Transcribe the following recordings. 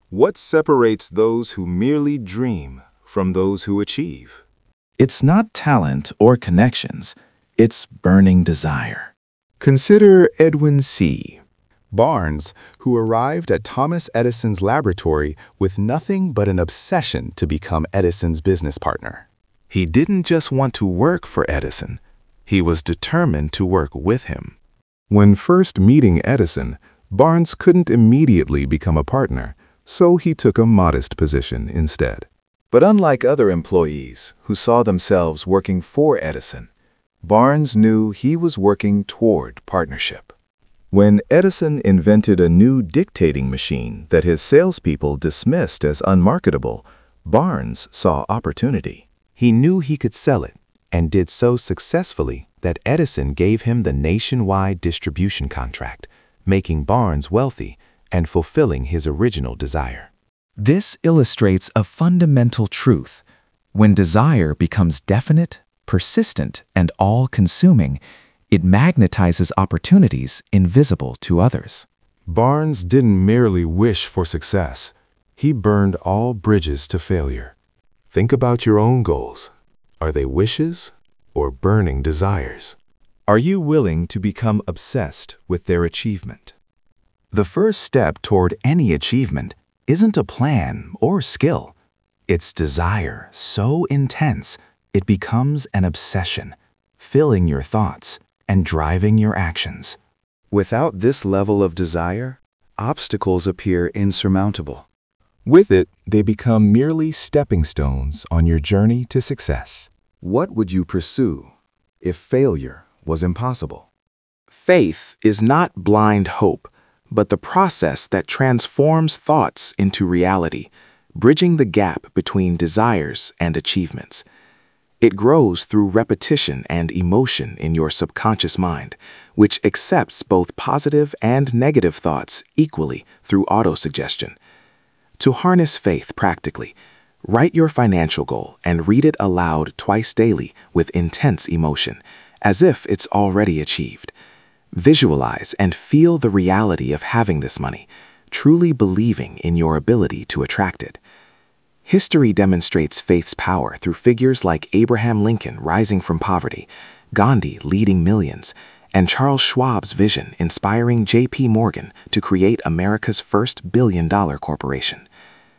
What separates those who merely dream from those who achieve? It's not talent or connections, it's burning desire. Consider Edwin C. Barnes, who arrived at Thomas Edison's laboratory with nothing but an obsession to become Edison's business partner. He didn't just want to work for Edison, he was determined to work with him. When first meeting Edison, Barnes couldn't immediately become a partner, so he took a modest position instead. But unlike other employees who saw themselves working for Edison, Barnes knew he was working toward partnership. When Edison invented a new dictating machine that his salespeople dismissed as unmarketable, Barnes saw opportunity. He knew he could sell it, and did so successfully that Edison gave him the nationwide distribution contract, making Barnes wealthy and fulfilling his original desire. This illustrates a fundamental truth. When desire becomes definite, persistent, and all-consuming, it magnetizes opportunities invisible to others. Barnes didn't merely wish for success. He burned all bridges to failure. Think about your own goals. Are they wishes or burning desires? Are you willing to become obsessed with their achievement? The first step toward any achievement isn't a plan or skill. It's desire so intense it becomes an obsession, filling your thoughts and driving your actions. Without this level of desire, obstacles appear insurmountable. With it, they become merely stepping stones on your journey to success. What would you pursue if failure was impossible? Faith is not blind hope, but the process that transforms thoughts into reality, bridging the gap between desires and achievements. It grows through repetition and emotion in your subconscious mind, which accepts both positive and negative thoughts equally through autosuggestion. To harness faith practically, write your financial goal and read it aloud twice daily with intense emotion, as if it's already achieved. Visualize and feel the reality of having this money, truly believing in your ability to attract it. History demonstrates faith's power through figures like Abraham Lincoln rising from poverty, Gandhi leading millions, and Charles Schwab's vision inspiring J.P. Morgan to create America's first billion-dollar corporation.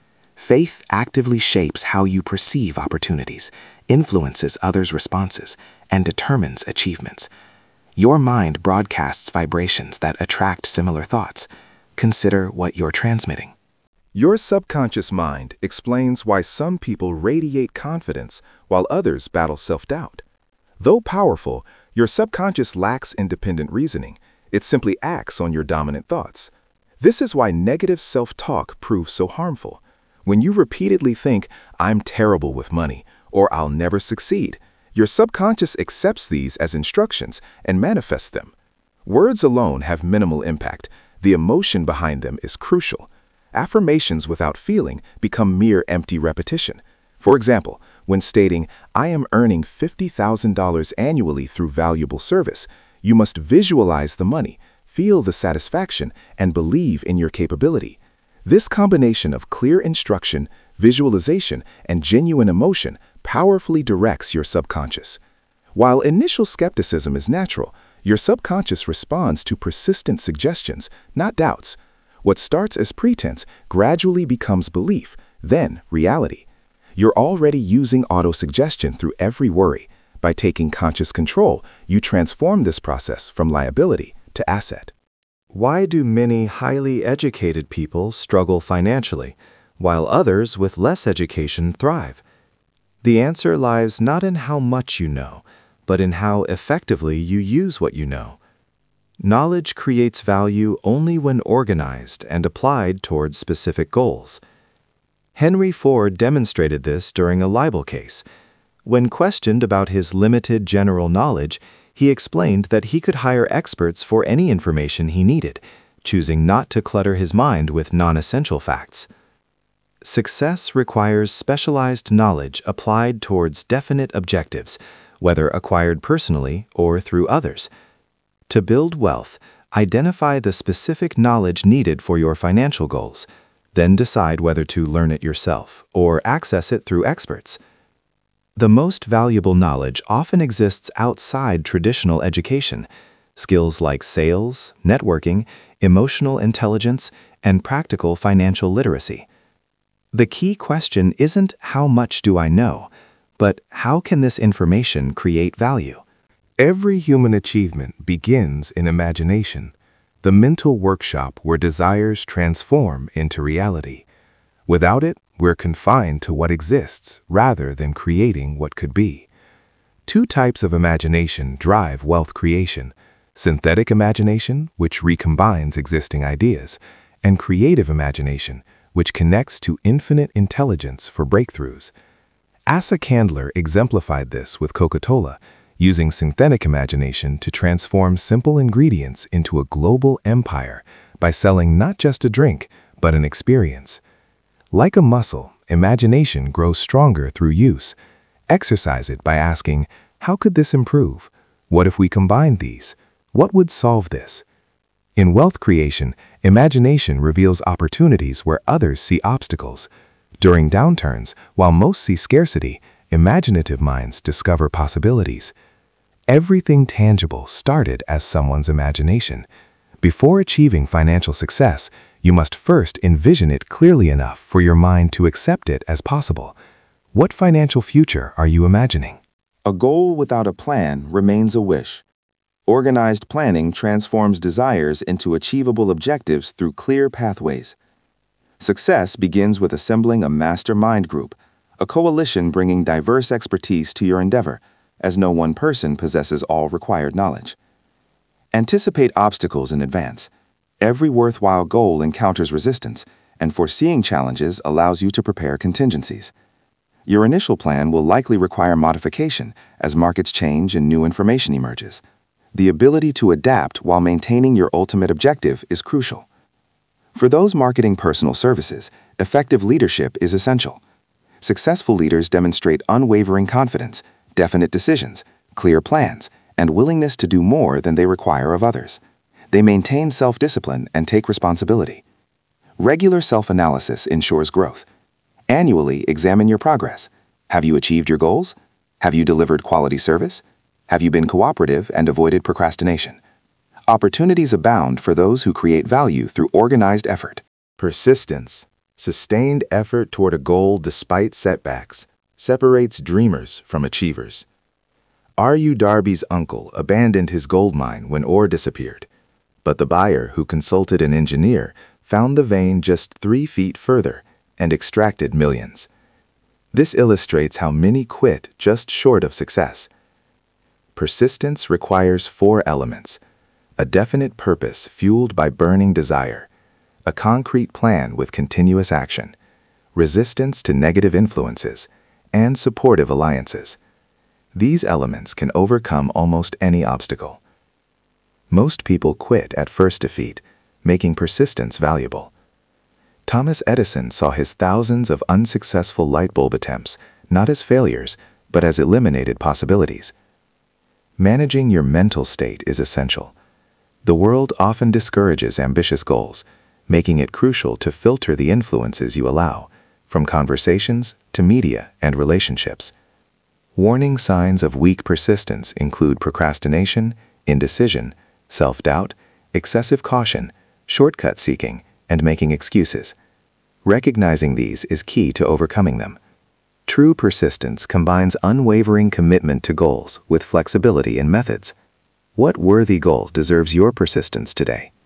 Faith actively shapes how you perceive opportunities, influences others' responses, and determines achievements. Your mind broadcasts vibrations that attract similar thoughts. Consider what you're transmitting. Your subconscious mind explains why some people radiate confidence while others battle self-doubt. Though powerful, your subconscious lacks independent reasoning. It simply acts on your dominant thoughts. This is why negative self-talk proves so harmful. When you repeatedly think, "I'm terrible with money," or "I'll never succeed," your subconscious accepts these as instructions and manifests them. Words alone have minimal impact. The emotion behind them is crucial. Affirmations without feeling become mere empty repetition. For example, when stating, "I am earning $50,000 annually through valuable service," you must visualize the money, feel the satisfaction, and believe in your capability. This combination of clear instruction, visualization, and genuine emotion powerfully directs your subconscious. While initial skepticism is natural, your subconscious responds to persistent suggestions, not doubts. What starts as pretense gradually becomes belief, then reality. You're already using autosuggestion through every worry. By taking conscious control, you transform this process from liability to asset. Why do many highly educated people struggle financially, while others with less education thrive? The answer lies not in how much you know, but in how effectively you use what you know. Knowledge creates value only when organized and applied towards specific goals. Henry Ford demonstrated this during a libel case. When questioned about his limited general knowledge, he explained that he could hire experts for any information he needed, choosing not to clutter his mind with non-essential facts. Success requires specialized knowledge applied towards definite objectives, whether acquired personally or through others. To build wealth, identify the specific knowledge needed for your financial goals. Then decide whether to learn it yourself or access it through experts. The most valuable knowledge often exists outside traditional education. Skills like sales, networking, emotional intelligence, and practical financial literacy. The key question isn't how much do I know, but how can this information create value? Every human achievement begins in imagination, the mental workshop where desires transform into reality. Without it, we're confined to what exists rather than creating what could be. Two types of imagination drive wealth creation: synthetic imagination, which recombines existing ideas, and creative imagination, which connects to infinite intelligence for breakthroughs. Asa Candler exemplified this with Coca-Cola, using synthetic imagination to transform simple ingredients into a global empire by selling not just a drink, but an experience. Like a muscle, imagination grows stronger through use. Exercise it by asking, how could this improve? What if we combined these? What would solve this? In wealth creation, imagination reveals opportunities where others see obstacles. During downturns, while most see scarcity, imaginative minds discover possibilities. Everything tangible started as someone's imagination. Before achieving financial success, you must first envision it clearly enough for your mind to accept it as possible. What financial future are you imagining? A goal without a plan remains a wish. Organized planning transforms desires into achievable objectives through clear pathways. Success begins with assembling a mastermind group, a coalition bringing diverse expertise to your endeavor, as no one person possesses all required knowledge. Anticipate obstacles in advance. Every worthwhile goal encounters resistance, and foreseeing challenges allows you to prepare contingencies. Your initial plan will likely require modification as markets change and new information emerges. The ability to adapt while maintaining your ultimate objective is crucial. For those marketing personal services, effective leadership is essential. Successful leaders demonstrate unwavering confidence, definite decisions, clear plans, and willingness to do more than they require of others. They maintain self-discipline and take responsibility. Regular self-analysis ensures growth. Annually examine your progress. Have you achieved your goals? Have you delivered quality service? Have you been cooperative and avoided procrastination? Opportunities abound for those who create value through organized effort. Persistence, sustained effort toward a goal despite setbacks, separates dreamers from achievers. R.U. Darby's uncle abandoned his gold mine when ore disappeared, but the buyer who consulted an engineer found the vein just 3 feet further and extracted millions. This illustrates how many quit just short of success. Persistence requires 4 elements: a definite purpose fueled by burning desire, a concrete plan with continuous action, resistance to negative influences, and supportive alliances. These elements can overcome almost any obstacle. Most people quit at first defeat, making persistence valuable. Thomas Edison saw his thousands of unsuccessful light bulb attempts not as failures, but as eliminated possibilities. Managing your mental state is essential. The world often discourages ambitious goals, making it crucial to filter the influences you allow, from conversations to media and relationships. Warning signs of weak persistence include procrastination, indecision, self-doubt, excessive caution, shortcut seeking, and making excuses. Recognizing these is key to overcoming them. True persistence combines unwavering commitment to goals with flexibility in methods. What worthy goal deserves your persistence today?